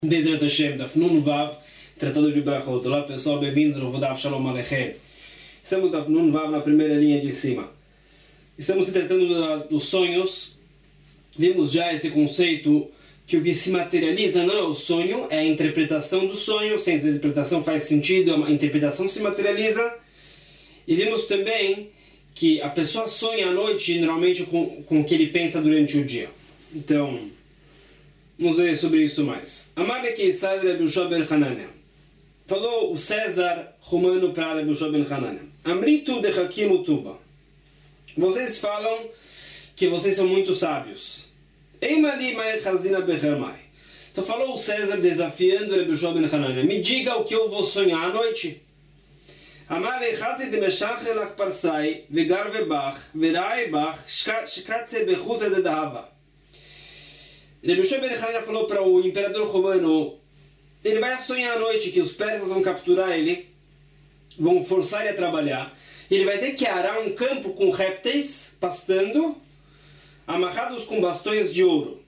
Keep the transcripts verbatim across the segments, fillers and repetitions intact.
Bezerra Hashem, Daf Nun Vav, Tratado de Brachot. Olá pessoal, bem-vindos ao Vodav Shalom Aleichem. Estamos Daf Nun Vav na primeira linha de cima. Estamos se tratando da, dos sonhos. Vimos já esse conceito que o que se materializa não é o sonho, é a interpretação do sonho. Se a interpretação faz sentido, a interpretação se materializa. E vimos também que a pessoa sonha à noite normalmente com, com o que ele pensa durante o dia. Então, vamos ver sobre isso mais. Amar que César Rabbi Yoshua ben Hanania. Falou o César romano para Rabbi Yoshua ben Hanania. Amritu de Hakim Utuva. Vocês falam que vocês são muito sábios. Eimali mai chazina bechermai. Então falou o César desafiando Rabbi Yoshua ben Hanania. Me diga o que eu vou sonhar à noite. Amar echazit de meshachre lach parsai vegar vebach verai bach shkatze bechuta de dahava. Rabbi Yoshua ben Hanania falou para o imperador romano, ele vai sonhar à noite que os persas vão capturar ele, vão forçar ele a trabalhar, e ele vai ter que arar um campo com répteis pastando, amarrados com bastões de ouro.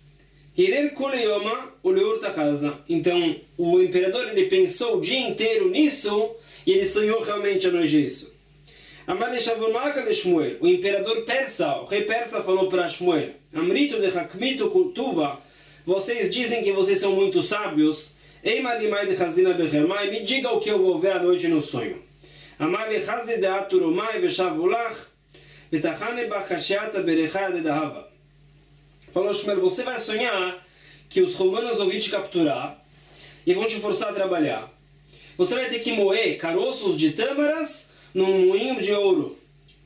Então o imperador ele pensou o dia inteiro nisso e ele sonhou realmente à noite isso. O imperador persa, o rei persa falou para Shmuel, Amrito de Hakmito Kultuva, vocês dizem que vocês são muito sábios, me diga o que eu vou ver à noite no sonho. Falou Shmuel, você vai sonhar que os romanos vão vir te capturar e vão te forçar a trabalhar. Você vai ter que moer caroços de tâmaras num moinho de ouro.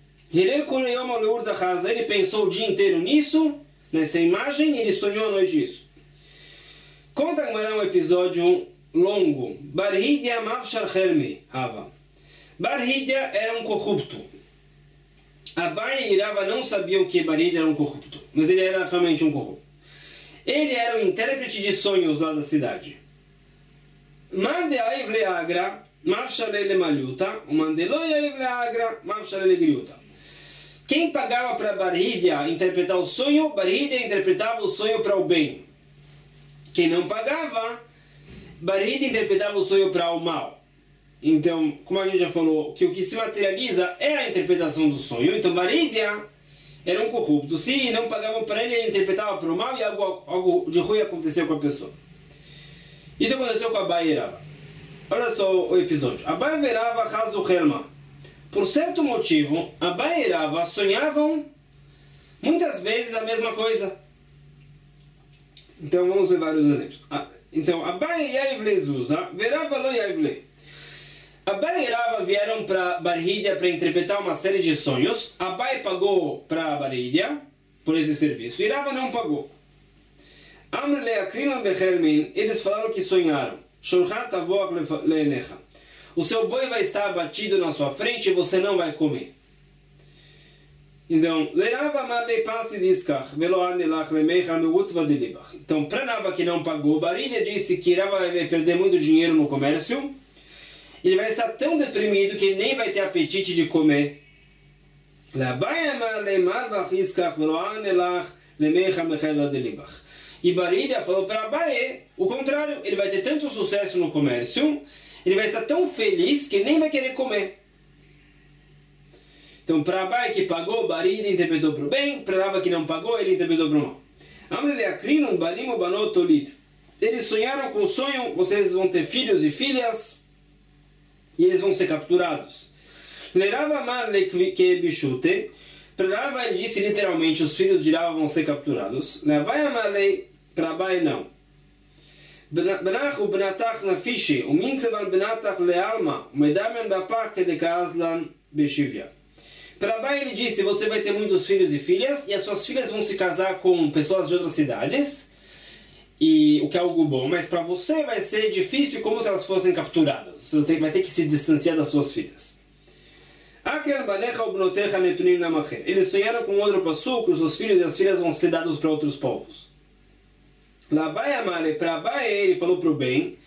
Ele pensou o dia inteiro nisso, nessa imagem, e ele sonhou à noite isso. Conta agora um episódio longo. Barhidia Mavshar Helmi Hava. Barhidia era um corrupto. Abai e Rava não sabiam que Barhidia era um corrupto, mas ele era realmente um corrupto. Ele era o intérprete de sonhos lá da cidade. Mande aiv leagra, mavshalele malhuta, mandelo aiv leagra, mavshalele griuta. Quem pagava para Barhidia interpretar o sonho, Barhidia interpretava o sonho para o bem. Quem não pagava, Barhidia interpretava o sonho para o mal. Então, como a gente já falou, que o que se materializa é a interpretação do sonho. Então, Barhidia era um corrupto. Se não pagavam para ele, ele interpretava para o mal e algo, algo de ruim aconteceu com a pessoa. Isso aconteceu com Abai e Rava. Olha só o episódio. Abai e Rava Hazu Helma. Por certo motivo, Abai e Rava sonhavam muitas vezes a mesma coisa. Então vamos ver vários exemplos. Então, Abai Yaivle Zuza, Verava Lo Yaivle. Abai e Rava vieram para Barhidia para interpretar uma série de sonhos. Abai pagou para Barhidia por esse serviço e Rava não pagou. Eles falaram que sonharam. O seu boi vai estar abatido na sua frente e você não vai comer. Então, então para Rava que não pagou, Barhidia disse que Rava vai perder muito dinheiro no comércio. Ele vai estar tão deprimido que ele nem vai ter apetite de comer. E Barhidia falou para Abai o contrário, ele vai ter tanto sucesso no comércio, ele vai estar tão feliz que ele nem vai querer comer. Então, para Abai que pagou, Barhidia interpretou para o bem, para Rava que não pagou, ele interpretou para o mal. Eles sonharam com o sonho, vocês vão ter filhos e filhas, e eles vão ser capturados. Para Rava ele disse literalmente, os filhos de Rava vão ser capturados. Para Abai não. Para Abai ele disse, você vai ter muitos filhos e filhas, e as suas filhas vão se casar com pessoas de outras cidades, e o que é algo bom, mas para você vai ser difícil como se elas fossem capturadas. Você vai ter que se distanciar das suas filhas. Eles sonharam com outro passuco, os seus filhos e as filhas vão ser dados para outros povos. Para Abai ele falou para o bem,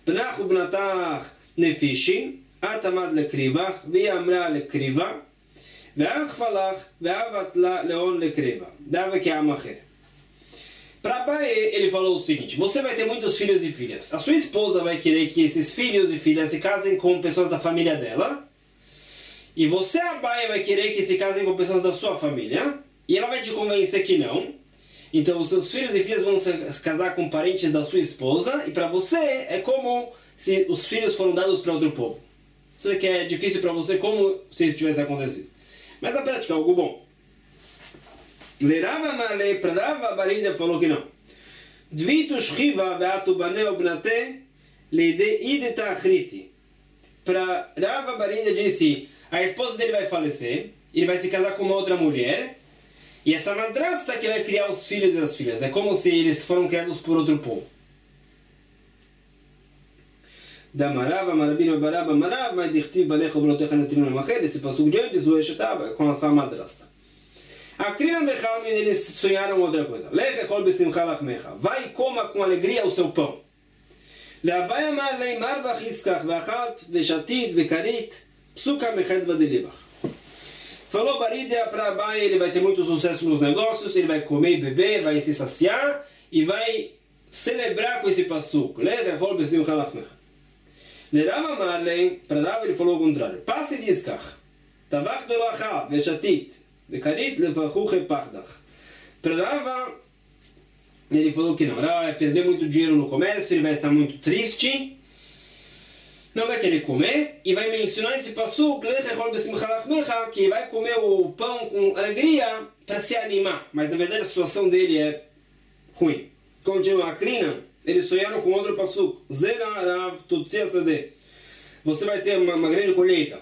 atamad lekrivach, ve'amra lekriva, ve'achfalach, ve'avatla leon lekriva. Dava que amacher. Para Abaye, ele falou o seguinte: você vai ter muitos filhos e filhas. A sua esposa vai querer que esses filhos e filhas se casem com pessoas da família dela. E você, Abaye, vai querer que se casem com pessoas da sua família. E ela vai te convencer que não. Então os seus filhos e filhas vão se casar com parentes da sua esposa. E para você é como se os filhos foram dados para outro povo. Isso que é difícil para você, como se isso tivesse acontecido. Mas na prática é algo bom. Lerava Male, para Rava Barida falou que não. Dvitu shchiva ve'atu baneu bnate leide ideta achriti. Para Rava Barida disse, a esposa dele vai falecer, ele vai se casar com uma outra mulher, e essa madrasta que vai criar os filhos e as filhas. É como se eles foram criados por outro povo. Damarava Marabino Baraba Marava, mas dichtiv balecha brotecha netinun lemacher. Esse passuco de antes, o Eshetaba, com a sua madrasta. A Krina Mechalmin, eles sonharam outra coisa. Lechechol besimcha lachmecha. Vai e coma com alegria o seu pão. Le'Abaye amar lei marvach iskach ve'achalt ve'shatit ve'karit psuka mechet vadelibach. Falou Baridia para Abaye, ele vai ter muito sucesso nos negócios, ele vai comer e beber, vai se saciar e vai celebrar com esse passuco. Lechechol besimcha lachmecha. Le'Rava amar lei, para Rava ele falou o contrário. Passe de iskach. Tavach ve'lo achal ve'shatit. Para Rava, ele falou que não. Rava vai perder muito dinheiro no comércio, ele vai estar muito triste, não vai querer comer, e vai mencionar esse passuco, que vai comer o pão com alegria para se animar. Mas na verdade a situação dele é ruim. Continua a Krina, eles sonharam com outro passuco. Você vai ter uma, uma grande colheita.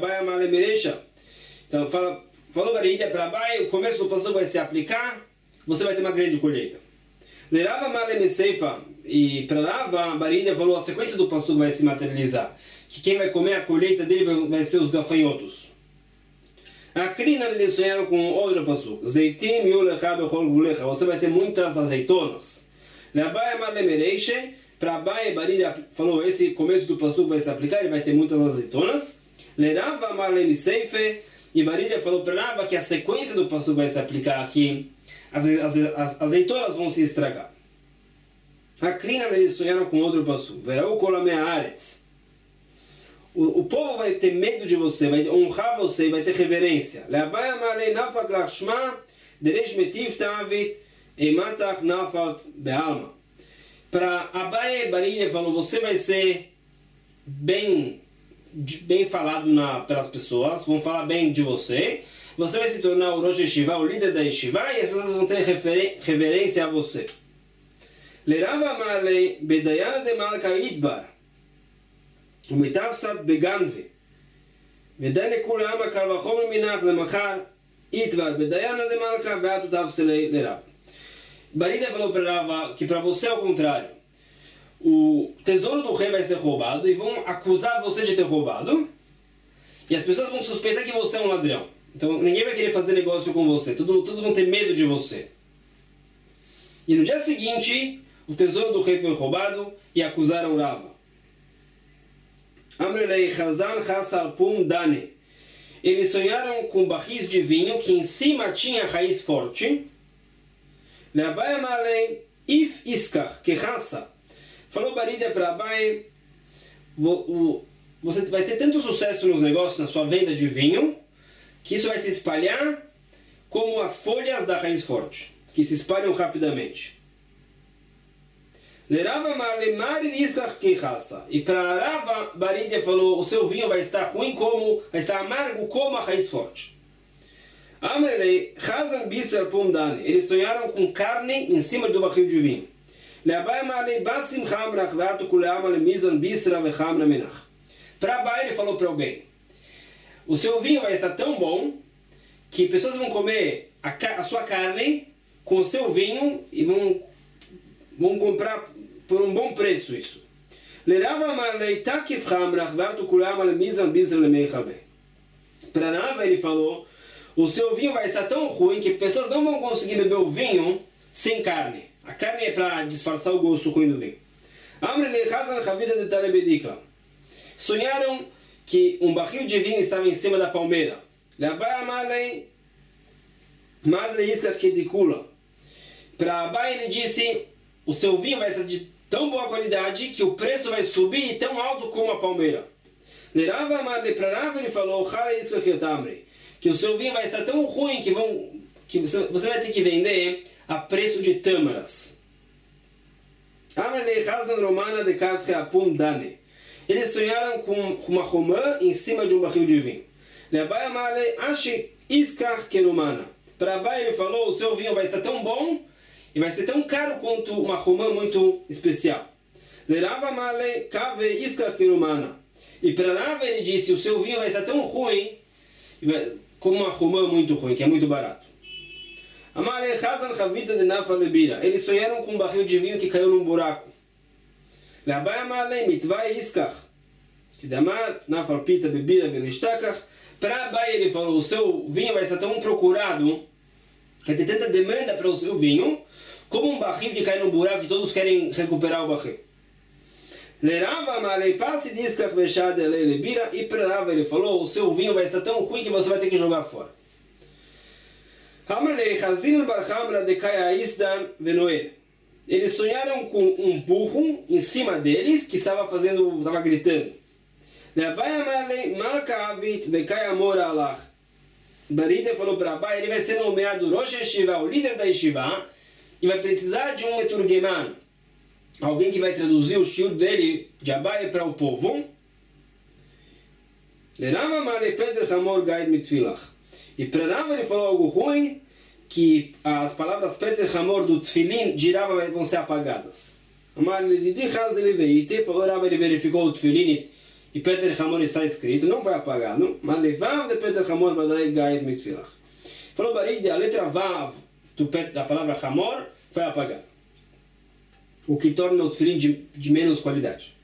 Então fala. Falou Baridia para Abaye, o começo do pastor vai se aplicar, você vai ter uma grande colheita. Lerava Malem Seifa, e para Rava, Baridia falou, a sequência do pastor vai se materializar. Que quem vai comer a colheita dele vai, vai ser os gafanhotos. A Krina, eles sonharam com outro pastor. Zeitim yulecha bechol gulecha, você vai ter muitas azeitonas. Le'Abaye Malem Ereiche, para Abaye, Baridia falou, esse começo do pastor vai se aplicar, ele vai ter muitas azeitonas. Lerava Malem Seife, e Baridia falou para Rava que a sequência do passuco vai se aplicar aqui. As, as, as azeitonas vão se estragar. A Krina, eles sonharam com outro passuco. Verau kolamea aretz. O povo vai ter medo de você, vai honrar você, vai ter reverência. Le'Abaye amalei nafak lachshma deresh metiv ta'avit eimatach nafak be'alma. Para Abaye, Baridia falou, você vai ser bem bem falado na, pelas pessoas, vão falar bem de você, você vai se tornar o Rosh Yeshiva, o líder da Yeshiva, e as pessoas vão ter referen reverência a você. Lerava Marley Bedayana de Malka Idbar, o Mitavsat Beganve, Vedane Kulama Kalvachom Minach Lemachar Idbar Bedayana de Malka Veatu Tavselei Lerava. Baridia falou para Rava que para você é o contrário. O tesouro do rei vai ser roubado e vão acusar você de ter roubado, e as pessoas vão suspeitar que você é um ladrão. Então ninguém vai querer fazer negócio com você, todos, todos vão ter medo de você. E no dia seguinte, o tesouro do rei foi roubado e acusaram Rava. Amrelei Hazan Hasar Pum Dane. Eles sonharam com barris de vinho que em cima tinha raiz forte. Le'Abaye Amalei If Iskar, que raça. Falou Baridia para Abaye, você vai ter tanto sucesso nos negócios, na sua venda de vinho, que isso vai se espalhar como as folhas da raiz forte, que se espalham rapidamente. E para Rava, Baridia falou, o seu vinho vai estar ruim como, vai estar amargo como a raiz forte. Eles sonharam com carne em cima do barril de vinho. Para Abaye ele falou para o bem, o seu vinho vai estar tão bom que pessoas vão comer a, a sua carne com o seu vinho e vão, vão comprar por um bom preço isso. Para Rava ele falou, o seu vinho vai estar tão ruim que pessoas não vão conseguir beber o vinho sem carne. A carne é para disfarçar o gosto ruim do vinho. Sonharam que um barril de vinho estava em cima da palmeira. Para Abai ele disse, o seu vinho vai ser de tão boa qualidade que o preço vai subir tão alto como a palmeira. Para Rava ele falou, que o seu vinho vai estar tão ruim que, vão, que você vai ter que vender a preço de tâmaras. Eles sonharam com uma romã em cima de um barril de vinho. Para Abai ele falou, o seu vinho vai ser tão bom e vai ser tão caro quanto uma romã muito especial. E para Rava ele disse, o seu vinho vai ser tão ruim como uma romã muito ruim, que é muito barato. Eles sonharam com um barril de vinho que caiu num buraco. Para Abai ele falou, o seu vinho vai ser tão procurado, vai ter tanta demanda para o seu vinho, como um barril que cai num buraco e todos querem recuperar o barril. E para Rava ele falou, o seu vinho vai estar tão ruim que você vai ter que jogar fora. Eles sonharam com um burro em cima deles que estava fazendo, estava gritando. Barida falou para Abai, ele vai ser nomeado Rosh Yeshiva, o líder da Yeshiva, e vai precisar de um meturgeman, alguém que vai traduzir o shiur dele de Abai para o povo. E para Rava ele falou algo ruim, que as palavras Peter Hamor do Tfilin de Rava vão ser apagadas. Rava ele verificou o Tfilin e Peter Hamor está escrito, não vai apagado, mas levav de Peter Hamor vadai gaid mitfilach. Falou Baridi, a letra Vav da palavra Hamor foi apagada, o que torna o Tfilin de, de menos qualidade.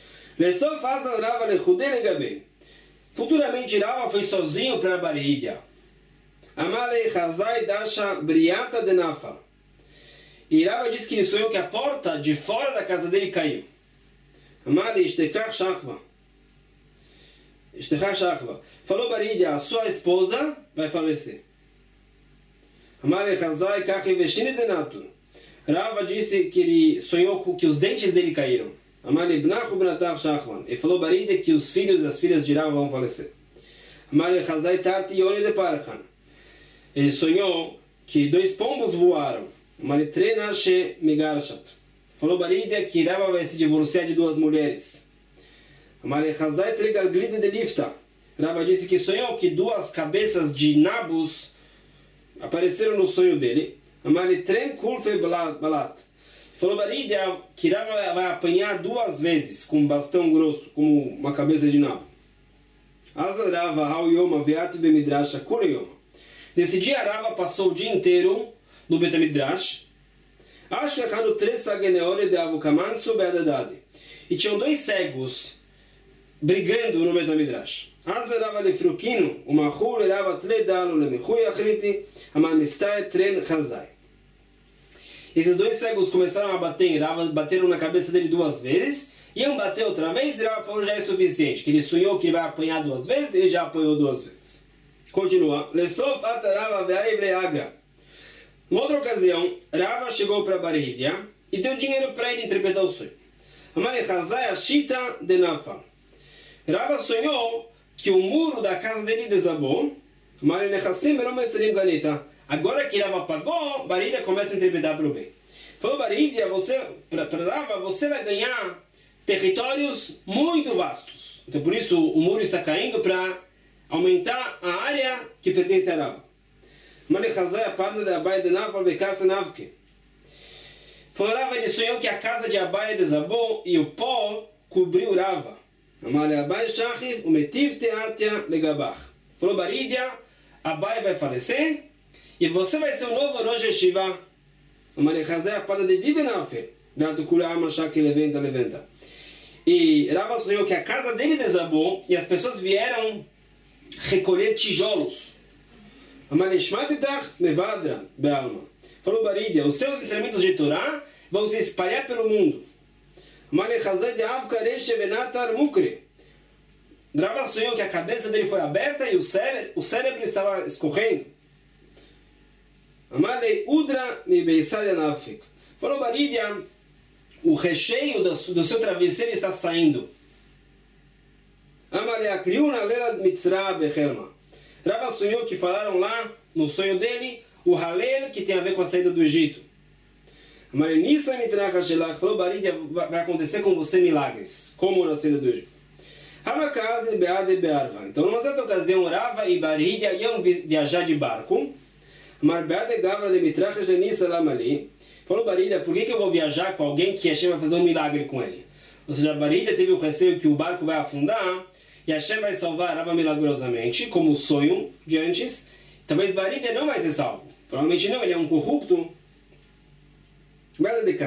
Futuramente Rava foi sozinho para Baridia. Amalei Hazai Dasha Briata de Nafa. E Rava disse que ele sonhou que a porta de fora da casa dele caiu. Amalei Ishtekach Shachva. Ishtekach Shachva. Falou Baridia, a sua esposa vai falecer. Amalei Hazai Kachi Veshine de Natur. Rava disse que ele sonhou que os dentes dele caíram. Amalei Bnachu Bnatach Shachvan. E falou Baridia que os filhos e as filhas de Rava vão falecer. Amalei Hazai Tarti Yoni de Parchan. Ele sonhou que dois pombos voaram. Maritrenashe Megarshat. Falou Baridia que Rava vai se divorciar de duas mulheres. Amalechazai Tregalglide de Lifta. Rava disse que sonhou que duas cabeças de nabos apareceram no sonho dele. Amalitren Kulfe Balat. Falou Baridia que Rava vai apanhar duas vezes com um bastão grosso, como uma cabeça de nabo. Azal Rava Hau Yoma Veat Bemidrasha Kure Yoma. Nesse dia, Rava passou o dia inteiro no Betamidrash. E tinham dois cegos brigando no Betamidrash. Esses dois cegos começaram a bater em Rava, bateram na cabeça dele duas vezes. Iam bater outra vez e Rava falou já é suficiente. Que ele sonhou que ele vai apanhar duas vezes, ele já apanhou duas vezes. Continua. Em outra ocasião, Rava chegou para Baridia e deu dinheiro para ele interpretar o sonho. Rava sonhou que o muro da casa dele desabou. Agora que Rava pagou, Baridia começa a interpretar para o bem. Falou Baridia, você, para Rava, você vai ganhar territórios muito vastos. Então por isso o muro está caindo para aumentar a área que pertence a Rava. Falou Rava, ele sonhou que a casa de Abai desabou e o pó cobriu Rava. Falou Baridia, Abai vai falecer e você vai ser o novo Rosh Yeshiva. E Rava sonhou que a casa dele desabou e as pessoas vieram recolher tijolos. Falou Baridia, os seus ensinamentos de Torá vão se espalhar pelo mundo. Rava sonhou que a cabeça dele foi aberta e o cérebro, o cérebro estava escorrendo. Amalei Udra mi beisalha nafik. Falou Baridia, o recheio do seu travesseiro está saindo. Amalei Akriuna lela mitzra bechelma. Rava sonhou que falaram lá, no sonho dele, o Halel, que tem a ver com a saída do Egito. Amalei Nisa mitracha shelach. Falou Baridia, vai acontecer com você milagres, como na saída do Egito. Então, numa certa ocasião, Rava e Baridia iam viajar de barco. Falou Baridia, por que, que eu vou viajar com alguém que Hashem vai fazer um milagre com ele? Ou seja, Baridia teve o receio que o barco vai afundar e Hashem vai salvar Rava milagrosamente, como o sonho de antes. Talvez Baridia não vai ser salvo. Provavelmente não, ele é um corrupto. Baridia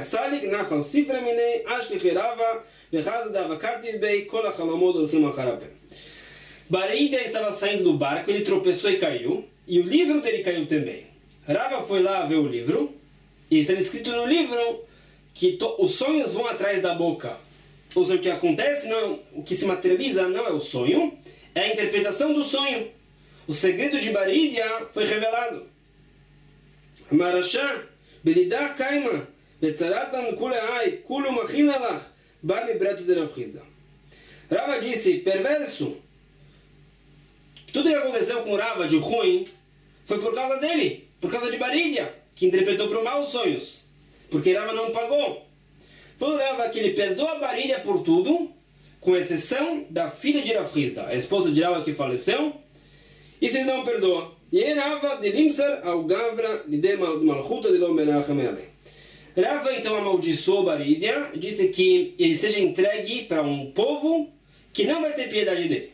estava saindo do barco, ele tropeçou e caiu, e o livro dele caiu também. Rava foi lá ver o livro, e está escrito no livro que os sonhos vão atrás da boca. Ou seja, o que acontece, não, o que se materializa não é o sonho, é a interpretação do sonho. O segredo de Baridia foi revelado. Marashá, Bedidar Kaima, Betzaratan Kuleai, Kulu Machinalach, Bami Breto de Rav Hizda. Rava disse, perverso, tudo que aconteceu com Rava de ruim foi por causa dele, por causa de Baridia, que interpretou para o mal os sonhos, porque Rava não pagou. Falou Rava que ele perdoa Baridia por tudo, com exceção da filha de Rav Hizda, a esposa de Rava que faleceu, isso ele não perdoa. E Rava de Limsar ao Gavra de Malchuta de Lomenachem Elei. Rava então amaldiçoou Baridia, disse que ele seja entregue para um povo que não vai ter piedade dele.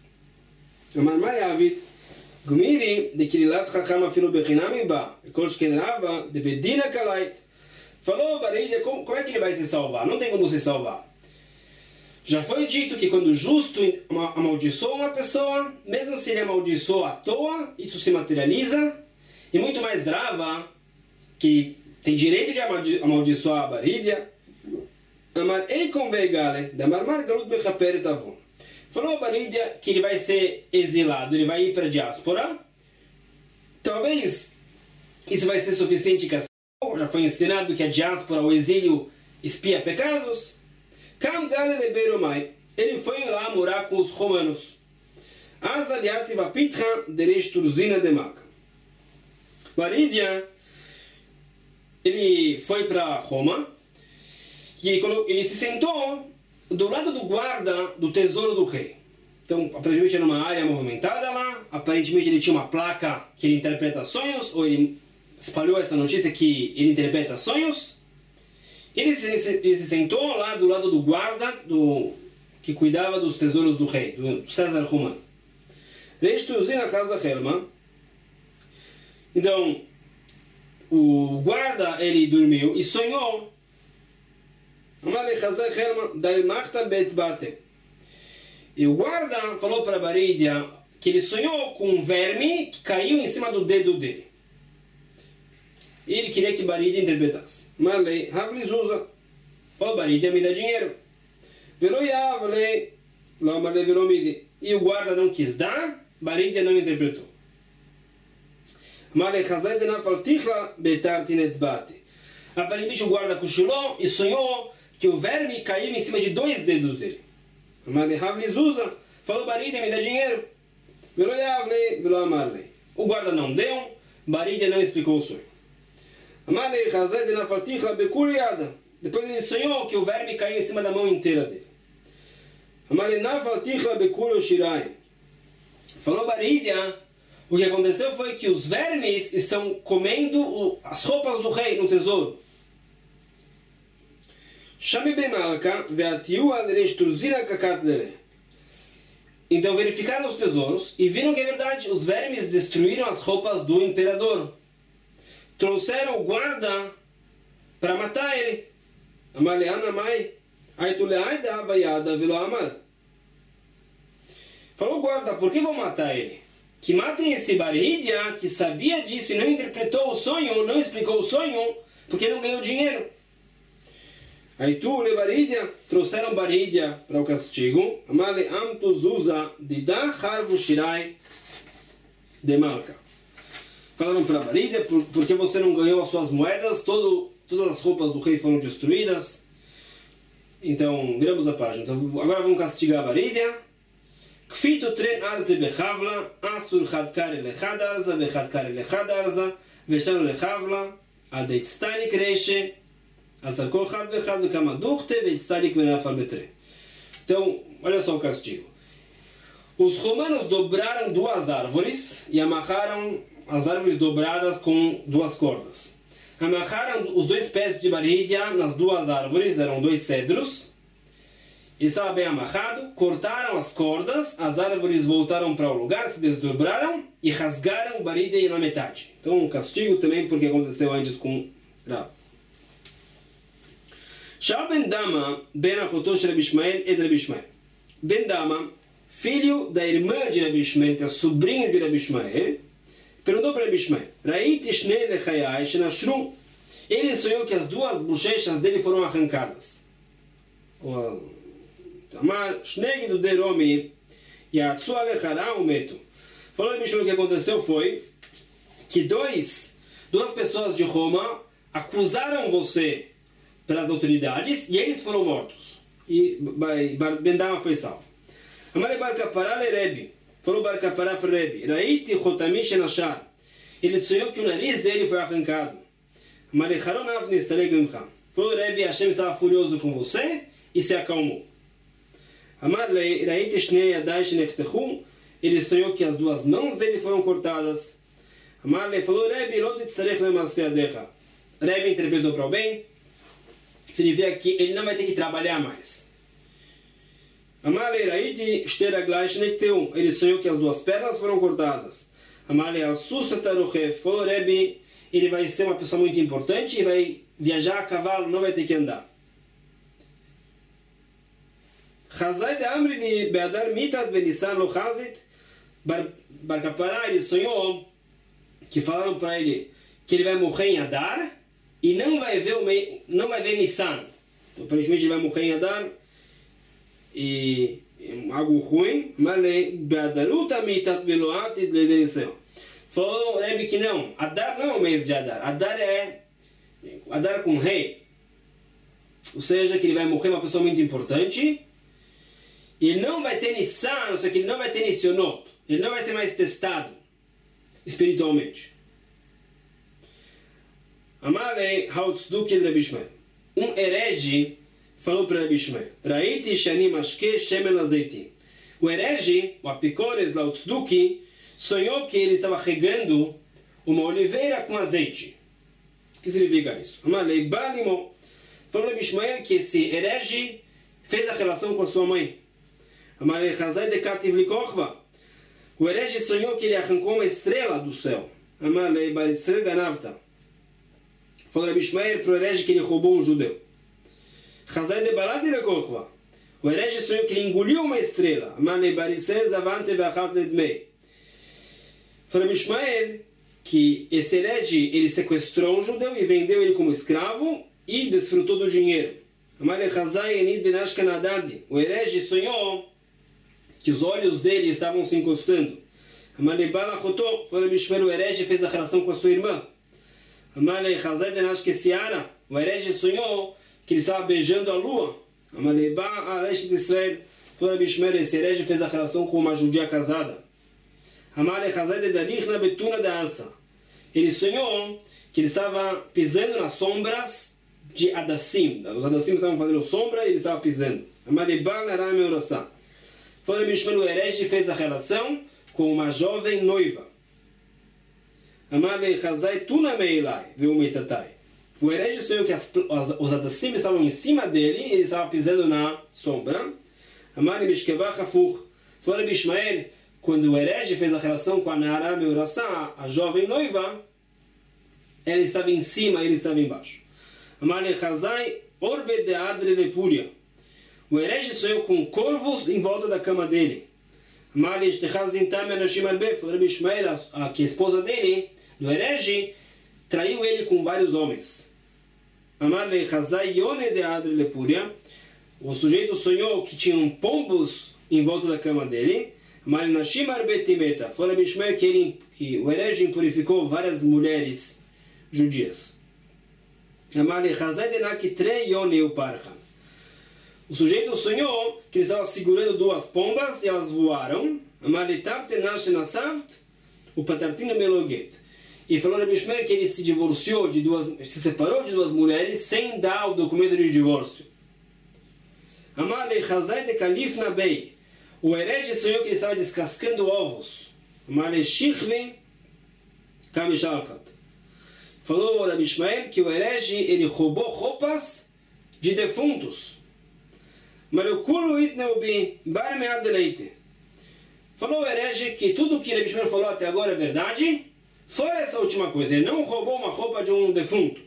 Gumiri de Kirilat Chacham afilo bechinam iba, Kolshken Rava de Bedina Kalait. Falou Baridia, como, como é que ele vai se salvar? Não tem como se salvar. Já foi dito que quando o justo amaldiçoa uma pessoa, mesmo se ele amaldiçoa à toa, isso se materializa. E muito mais Rava, que tem direito de amaldiçoar a Baridia. Amar Eikon Veigale, da Marmar Galut Mechaperet Avon. Falou a Baridia que ele vai ser exilado, ele vai ir para a diáspora. Talvez isso vai ser suficiente castigo. Já foi ensinado que a diáspora, o exílio, expia pecados. Kam Gale Lebeiromai. Ele foi lá morar com os romanos. Azaliativa Pitra Deresh Turzina de Maca. Baridia, ele foi para Roma e ele, ele se sentou do lado do guarda do tesouro do rei. Então, aparentemente era uma área movimentada lá, aparentemente ele tinha uma placa que ele interpreta sonhos, ou ele espalhou essa notícia que ele interpreta sonhos. Ele se, ele se sentou lá do lado do guarda do, que cuidava dos tesouros do rei, do César romano. Então, o guarda, ele dormiu e sonhou. E o guarda falou para Baridia que ele sonhou com um verme que caiu em cima do dedo dele. E ele queria que Baridia interpretasse. Malei, Havli Zuza. Falou, Baridia, me dá dinheiro. E o guarda não quis dar, Baridia não interpretou. Aparentemente o guarda cochilou e sonhou que o verme caiu em cima de dois dedos dele. Falou, Baridia, me dá dinheiro. O guarda não deu, Baridia não explicou o sonho. Depois ele sonhou que o verme caiu em cima da mão inteira dele. Falou Baridia, o que aconteceu foi que os vermes estão comendo as roupas do rei no tesouro. Então verificaram os tesouros e viram que é verdade, os vermes destruíram as roupas do imperador. Trouxeram o guarda para matar ele. Falou o guarda, por que vão matar ele? Que matem esse Baridia, que sabia disso e não interpretou o sonho, não explicou o sonho, porque não ganhou dinheiro. Aí tu, le Baridia, trouxeram Baridia para o castigo. Amale amtu zuza dida harvu shirai de malka. Falaram para Baridia, por, porque você não ganhou as suas moedas, todo, todas as roupas do rei foram destruídas. Então, viramos a página. Então, agora vamos castigar Baridia. Kfito tren arze bechavla, asur chadkari lechad arza, vechadkari lechad arza, veshanu lechavla, adeitstanik reishe, asar kol chad vechad vekama duchte, veitstanik venafal betre. Então, olha só o castigo. Os romanos dobraram duas árvores e amarraram as árvores dobradas com duas cordas. Amarraram os dois pés de Baridia nas duas árvores, eram dois cedros. Ele estava bem amarrado, cortaram as cordas, as árvores voltaram para o lugar, se desdobraram e rasgaram Baridia na metade. Então, um castigo também porque aconteceu antes com Rav. Shaul ben Dama ben Achotosh Rabi Ishmael et Rabi Ishmael. Ben Dama, filho da irmã de Rabi Ishmael, que é sobrinho de Rabi Ishmael, perguntou para Rabi Ishmael: Raiti shnei lechayai shenashru. Ele sonhou que as duas bochechas dele foram arrancadas. Amar shnei do deromi yatsu alechara umetu. Falou Rabi Ishmael que o que aconteceu foi que dois, duas pessoas de Roma acusaram você pelas autoridades e eles foram mortos. E Ben Dama foi salvo. Amar bar kapara le Rebi. Falou bar kapara para Rebi: Raiti chotami shenashar. Ele sonhou que o nariz dele foi arrancado. Amar echaron avni estarei gimcha. Falou Rebi: Hashem estava furioso com você e se acalmou. Amar le Raiti shnei yadai shenechtechu. Ele sonhou que as duas mãos dele foram cortadas. Amar le falou Rebi: Lo titzarech lemasei adecha. Rebi interpretou para o bem. Significa que ele não vai ter que trabalhar mais. Amale Raiti Shteraglai Shnekteu. Ele sonhou que as duas pernas foram cortadas. Amale Asusa Taruche. Falou Rebi, ele vai ser uma pessoa muito importante e vai viajar a cavalo, não vai ter que andar. Chazai de Amrini Beadar Mitat Benissan Lo Chazit. Bar Kapara, ele sonhou que falaram para ele que ele vai morrer em Adar e não vai ver, o mei, não vai ver Nissan. Então, aparentemente, ele vai morrer em Adar e, e algo ruim. Mas falou Rebbe que não. Adar não é o mês de Adar. Adar é Adar com rei. Ou seja, que ele vai morrer uma pessoa muito importante. E ele não vai ter Nissan, ou seja, que ele não vai ter Nissionot. Ele não vai ser mais testado espiritualmente. Amale Hautzduk el Rabi Ishmael. Um herege falou para Rabi Ishmael: Raiti shani mashke shemen azeitim. O herege, o Apicores Hautzduk, sonhou que ele estava regando uma oliveira com azeite. O que significa isso? Amale Balimo. Falou Rabi Ishmael que esse herege fez a relação com a sua mãe. Amale Chazai de Kativ Likochva. O herege sonhou que ele arrancou uma estrela do céu. Amale Barisel Ganavta. Falou Rabi Ishmael para o herege que ele roubou um judeu. Chazai de Balad de Lekochva. O herege sonhou que ele engoliu uma estrela. Amale Barisel Zavante Beachat Ledmei. Falou Rabi Ishmael que esse herege ele sequestrou um judeu e vendeu ele como escravo e desfrutou do dinheiro. Amale Chazai Enid de Nashkanadadi. O herege sonhou que os olhos dele estavam se encostando. Amale Balachotó. Falou Rabi Ishmael, o herege fez a relação com a sua irmã. Amale Chazai de Nashkesiara. O herege sonhou que ele estava beijando a lua. Amale Ba a leste de Israel. Falou Rabi Ishmael, esse herege fez a relação com uma judia casada. Amale Chazai de Darich na Betuna da Ansa. Ele sonhou que ele estava pisando nas sombras de Adassim. Os Adassim estavam fazendo sombra e ele estava pisando. Amale Ba Narame Orossá. Falou Rabi Ishmael, o herege fez a relação com uma jovem noiva. Amale Chazai Tuna Meilai, viu Meitatai. O herege sonhou que as, as, os Adassim estavam em cima dele e ele estava pisando na sombra. Amale Mishkevach Afuch. Falou Rabi Ishmael, quando o herege fez a relação com a Nara Meurassá, a jovem noiva, ela estava em cima e ele estava embaixo. Amale Chazai Orve de Adre Lepuria. O herege sonhou com corvos em volta da cama dele. Amale Ishtechazintame Anashim Arbe. Falou Rabi Ishmael, a, a, que a esposa dele, do herege, traiu ele com vários homens. Amale Chazai Yone de Adre Lepuria. O sujeito sonhou que tinham pombos em volta da cama dele. Mas Nashim Arbetimeta, fora Bishmer que, ele, que o herege purificou várias mulheres judias. O sujeito sonhou que ele estava segurando duas pombas e elas voaram. O Patartina Meloget. E falou a Bishmer que ele se divorciou de duas, se separou de duas mulheres sem dar o documento de divórcio. O herege sonhou que ele estava descascando ovos. Falou Rabi Ishmael que o herege ele roubou roupas de defuntos. Falou o herege que tudo que Rabi Ishmael falou até agora é verdade, fora essa última coisa, ele não roubou uma roupa de um defunto.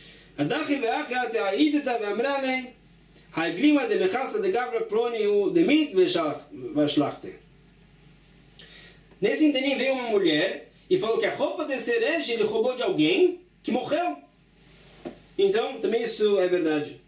Nesse interim veio uma mulher e falou que a roupa desse herege ele roubou de alguém que morreu. Então, também isso é verdade.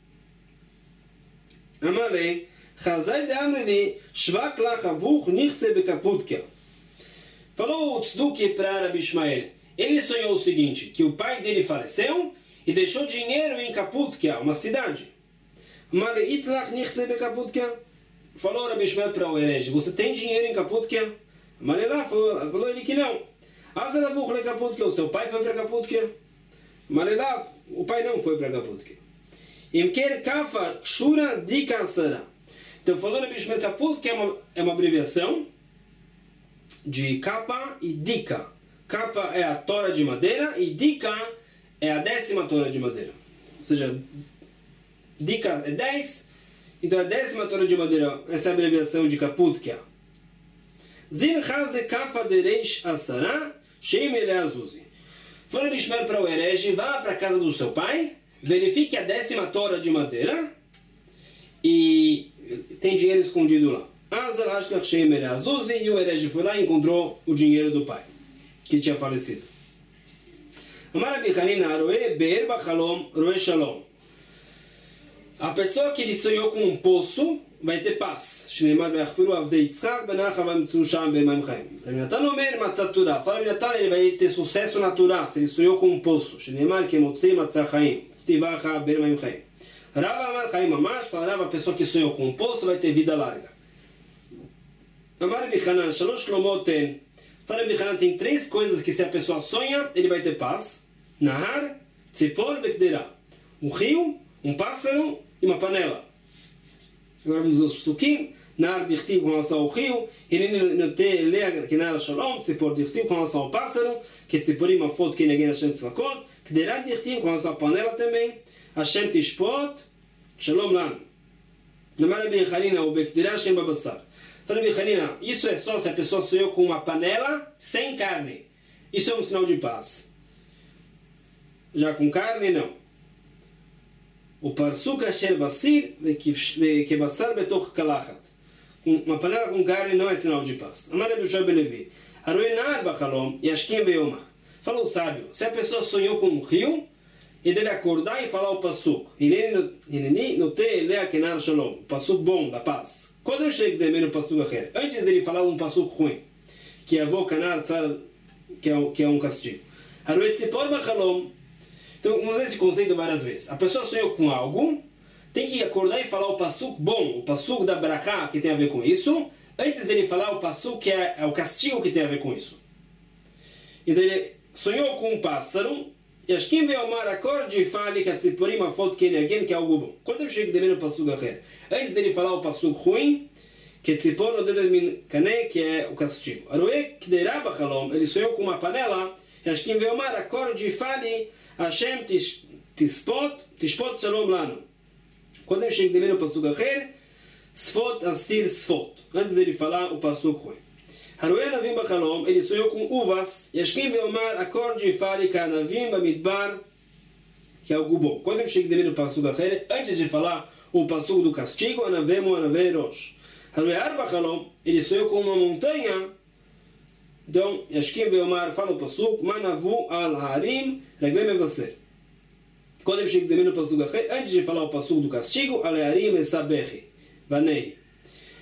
Amalei, Chazai de Amrili, Shvak lach avuch nichse bekaputkia. Falou o tzduki para Rabi Ishmael. Ele sonhou o seguinte, que o pai dele faleceu e deixou dinheiro em Kaputkia, uma cidade. Amalei, Itlach nichse bekaputkia. Falou Rabi Ishmael para o herege, você tem dinheiro em Kaputkia? Amalei lá, falou, falou ele que não. Azar avuch le Kaputkia, o seu pai foi para Kaputkia? Amalei lá, o pai não foi para Kaputkia. Imker kafa shura dika asara. Então falou Rabi Ishmael Kaput, que é uma, é uma abreviação de capa e dica. Capa é a tora de madeira e dica é a décima tora de madeira. Ou seja, dica é dez, então a décima tora de madeira, essa é a abreviação de Kaput, que é. Zin chaze kafa de reish asara, sheim ele azuzi. Foi Rabi Ishmael para o herege, vá para a casa do seu pai, verifique a décima tora de madeira e tem dinheiro escondido lá. E o herege foi lá e encontrou o dinheiro do pai, que tinha falecido. A pessoa que ele sonhou com um poço vai ter paz. Ele vai ter sucesso natural se ele sonhou com um poço. Rava Amar Chaim Amash, falava a pessoa que sonhou com um poço vai ter vida larga. Amar Bichanan, Shalosh Klomoten, fala Bichanan, tem três coisas que se a pessoa sonha, ele vai ter paz. Nahar, Tzipor, Bekdera. Um rio, um pássaro e uma panela. Agora vamos aos psukim. Nahar Dichtiv com relação ao rio, Hineni Note Lea Kenar Shalom, Tzipor Dichtiv com relação ao pássaro, que Tziporim Afot Kenegen Hashem Tzvakot, Kdera Dichtiv com relação à panela também. Hashem tishpot, shalom lan. Namar Rabi Chanina, o Bekdira Hashem babassar. Fala Rabi Chanina, isso é só se a pessoa sonhou com uma panela sem carne. Isso é um sinal de paz. Já com carne, não. O parsuk asher basir, que bassar betoch kalachat. Uma panela com carne não é sinal de paz. Amar Rabi Shua ben Levi. Aruinar bachalom, yashkim veomar. Falou o sábio, se a pessoa sonhou com um rio, ele deve acordar e falar o pasuk. Hineni note elea kenar shalom. O pasuk bom, da paz. Quando eu chego de no pasuk acher, antes dele falar um pasuk ruim, que é avô kanar tzar, que é um castigo. Haruet tzipor bachalom. Então, vamos ver esse conceito várias vezes. A pessoa sonhou com algo, tem que acordar e falar o pasuk bom, o pasuk da brachá, que tem a ver com isso, antes dele falar o pasuk que é, é o castigo que tem a ver com isso. Então, ele sonhou com um pássaro, Yashkim ve'omar acorde e fale que a tziporim afot kenegen, que é algo bom. Quando eu chego de menos no pasuk acher, antes dele falar o pasuk ruim, que tzipor no dedo min kane, que é o castigo. Aroe kdera bachalom, ele sonhou com uma panela, Yashkim ve'omar acorde e fale Hashem tispot, tispot shalom lano. Quando eu chego de menos no pasuk acher, sfot asir sfot, antes dele falar o pasuk ruim. Harué Navim Bachalom, ele sonhou com uvas, Yashkim ve'omar acorde e fale Kanavim Bamidbar, que é algo bom. Quando eu chego de no pasuk acher, antes de falar o pasuk do castigo, Anavemo Anave Rosh. Harué Ar Bachalom, ele sonhou com uma montanha, então Yashkim ve'omar fala o pasuk, Manavu al Harim, Reglem Evaser. Quando eu chego de no pasuk acher, antes de falar o pasuk do castigo, Al Harim Esabechi, Vanei.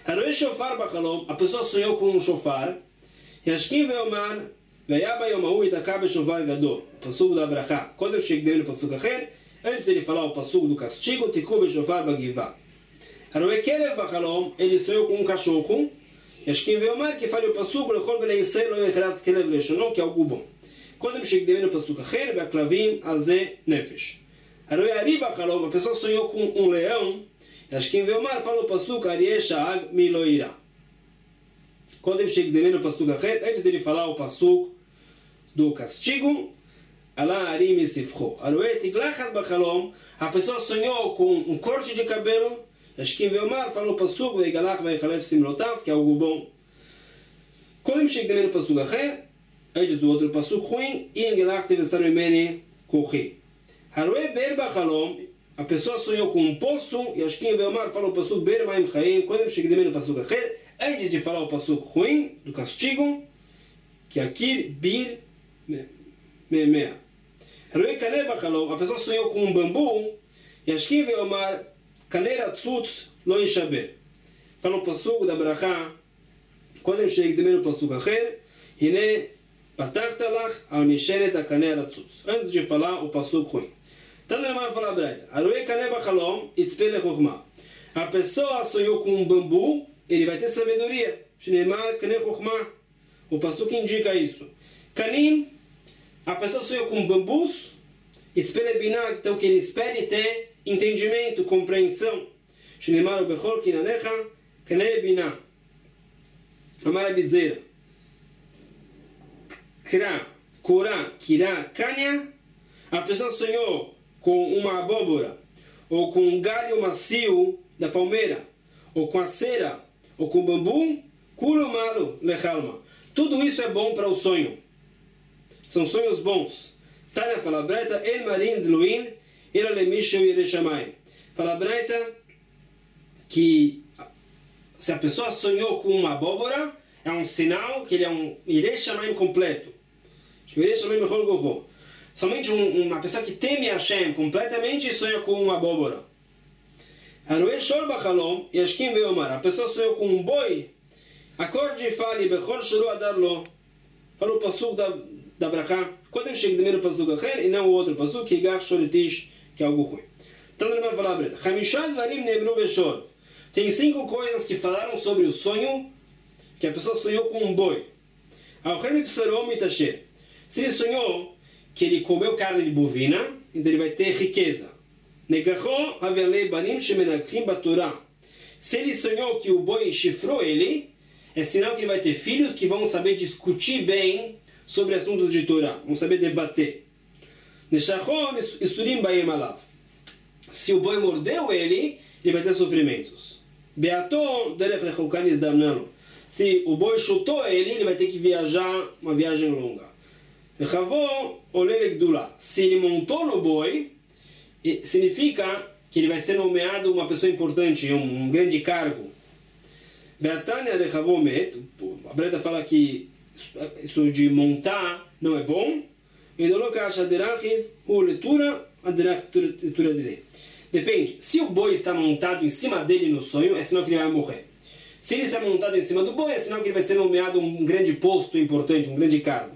Haroe shofar bachalom, a pessoa sonhou com um shofar. Yashkim ve'omar, ve'yaba yomahu itaka beshofar gadol. Passugo da brachá. Quando eu cheguei no passugo acher, antes dele falar o passugo do castigo, tiku beshofar bagivá. Haroe kelev bachalom, ele sonhou com um cachorro. Yashkim ve'omar, que fale o passugo, lechol bnei Yisrael lo yecheratz kelev leshono, que é algo bom. Quando eu cheguei no passugo acher, ve'aklavim azeh nefesh. Haroe ari bachalom, a pessoa sonhou com um leão. Yashkim ve'omar, fala o passugo, arieh sha'ag miloira. Quando eu cheguei no passugo acher, antes dele falar o passugo do castigo, Alá arim sifcho. Aroe tiglachat bachalom, a pessoa sonhou com um corte de cabelo. Yashkim ve'omar, fala o passugo, veigalach veichalef simlotav, que é algo bom. Quando eu cheguei no passugo acher, antes do outro passugo ruim, Iengelach tevesar mimeni kochi. Aroe ber bachalom, a pessoa sonhou com um poço. Yashkim ve'omar, fala o passugo ber maim chaim. Quando eu cheguei no passugo acher, antes de falar o passugo ruim do castigo, que aqui bir memea. Haroe kaneh bachalom, a pessoa sonhou com um bambu. Yashkim ve'omar, kaneh ratzutz lo yishaber. Fala o passugo da brachá. Quando eu cheguei no passugo acher, hine patachta lach al misheret hakaneh ratzutz. Antes de falar o passugo ruim. Tana Lemar fala a breita. Haroe kaneh bachalom, itzpe lechokhmah. A pessoa sonhou com um bambu, ele vai ter sabedoria. Shneimar kaneh chokhmah. O passugo indica isso. Kanim, a pessoa sonhou com bambus. Itzpe lebinah, então que ele espere ter entendimento, compreensão. Shneimar bechol kinanecha kaneh binah. Amar abizeira. Kra, korá, kirá, kanya. A pessoa sonhou com uma abóbora, ou com um galho macio da palmeira, ou com a cera, ou com bambu, kuro malo lechalma. Tudo isso é bom para o sonho. São sonhos bons. Tânia fala breita, el marim dluin, era lemisheu yereshamayim. Fala breita que se a pessoa sonhou com uma abóbora, é um sinal que ele é um yereshamayim completo. Yereshamayim bechol goho. Somente um, uma pessoa que teme Hashem completamente sonha com uma abóbora. Haroe shor bachalom, yashkim ve'omar. A pessoa sonhou com um boi. Acorde e fale, bechol shuru adarlo. Fala o passugo da, da brachá. Quando eu cheguei primeiro o passugo acher, e não o outro passugo, que gach shoretish, que é algo ruim. Então, ele vai falar a breta. Chamishad varim nebru beshor. Tem cinco coisas que falaram sobre o sonho, que a pessoa sonhou com um boi. Aochem psarom itasher. Se ele sonhou que ele comeu carne de bovina, então ele vai ter riqueza. Negachon havialei banim shemenachim batorá. Se ele sonhou que o boi chifrou ele, é sinal que ele vai ter filhos que vão saber discutir bem sobre assuntos de Torá, vão saber debater. Neshachon isurim baim alav. Se o boi mordeu ele, ele vai ter sofrimentos. Beaton derech lechokan izdamnano. Se o boi chutou ele, ele vai ter que viajar uma viagem longa. Se ele montou no boi, significa que ele vai ser nomeado uma pessoa importante, um, um grande cargo. A Breta fala que isso de montar não é bom. Depende. Se o boi está montado em cima dele no sonho, é sinal que ele vai morrer. Se ele está montado em cima do boi, é sinal que ele vai ser nomeado um grande posto importante, um grande cargo.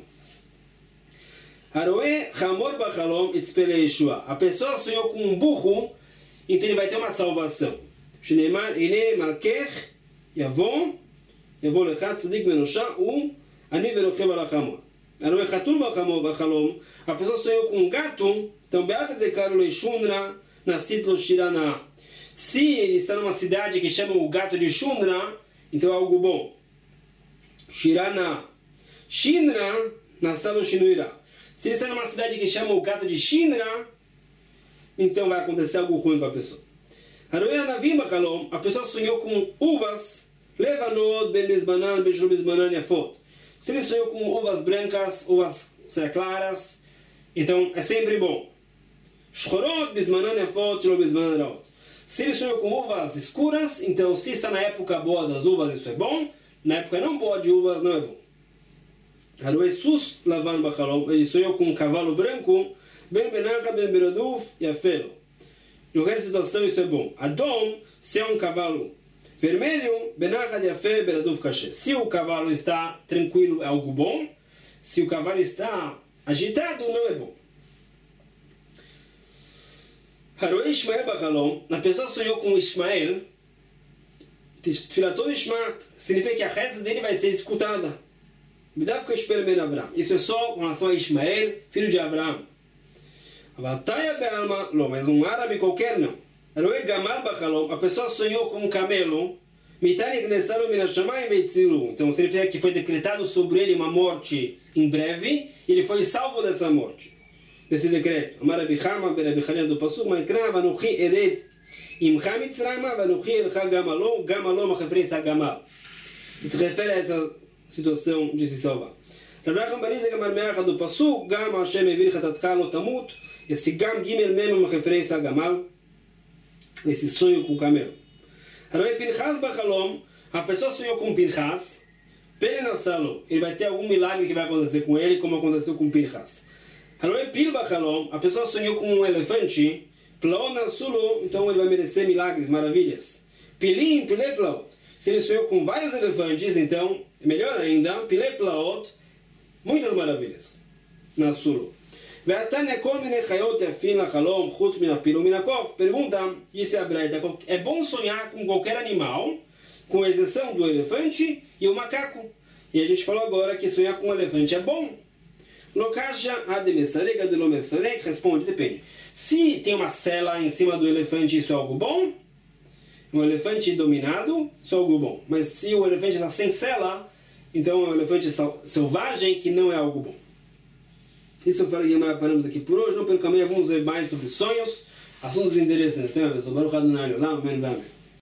Haroe Hamor Bachalom Itzpele Yeshua. A pessoa sonhou com um burro, então ele vai ter uma salvação. Shneimar Ine Malkech Yavon Yavon Lechat Tzadik Menosha U Ani Verochev Alachamor. Haroe Chatur Bachalom. A pessoa sonhou com um gato, então Beata Dekaro Leishundra Nasit Lo Shirana. Se ele está numa cidade que chama o gato de Shundra, então é algo bom. Shirana. Shindra Nasalo Shinuira. Se ele está numa cidade que chama o gato de Shindra, então vai acontecer algo ruim com a pessoa. A pessoa sonhou com uvas. Levanot ben bezbanan ben shulbizbanan yafot. Se ele sonhou com uvas brancas, uvas claras, então é sempre bom. Shchorot bizbanan yafot shulbizbanan raot. Se ele sonhou com uvas escuras, então se está na época boa das uvas, isso é bom. Na época não boa de uvas, não é bom. Haroesus lavan bachalom, ele sonhou com um cavalo branco, ben benacha ben beraduf e afelo. Em qualquer situação isso é bom. Adom, se é um cavalo Vermelho, benachad yafeh beraduf kasher. Se o cavalo está tranquilo, é algo bom. Se o cavalo está agitado, não é bom. Haroe Ishmael bachalom, a pessoa sonhou com Ismael, Tfilatot Ishmat, significa que a reza dele vai ser escutada. Vidavka Ishmael ben Abraham. Isso é só com relação a Ismael, filho de Abraão. Avataya be'alma, lo, mas um árabe qualquer não. Haroe Gamal bachalom, a pessoa sonhou com um camelo, Mitani Gnesaru minashamayim veitzilu. Então significa que foi decretado sobre ele uma morte em breve, e ele foi salvo dessa morte. Desse decreto. Amar Rabi Chama, ben Rabi Chanina do Pasuk, Maikra, Vanuchi Ered, Imcha Mitzrayma, Vanuchi Elcha Gamalo, Gamalo Machefrei Gamal. Isso se refere a essa situação de se salvar. Rabi Chama Bariza Gamar Meacha do Pasuk, Gam Hashem Evir Chatatcha Lo Tamut, esse Gam Gimel Mem Machefrei Gamal, esse sonho com o camelo. Rabi Pinchas Bachalom, a pessoa sonhou com Pinchas, Pelenasalo, ele vai ter algum milagre que vai acontecer com ele, como aconteceu com Pinchas. A pessoa sonhou com um elefante, então ele vai merecer milagres, maravilhas. Pilim, pile plaot. Se ele sonhou com vários elefantes, então, melhor ainda, pile plaot, muitas maravilhas. Nasulo. Pergunta, disse a Breita, é bom sonhar com qualquer animal, com exceção do elefante e o macaco. E a gente falou agora que sonhar com um elefante é bom. Lokasha ademessarega de lomessareg responde, depende. Se tem uma cela em cima do elefante, isso é algo bom? Um elefante dominado, isso é algo bom. Mas se o elefante está sem cela, então é um elefante selvagem que não é algo bom. Isso eu falei, paramos aqui por hoje. Não percam, vamos ver mais sobre sonhos, assuntos interessantes. Então, Baruch Adonai Olam, amém, amém.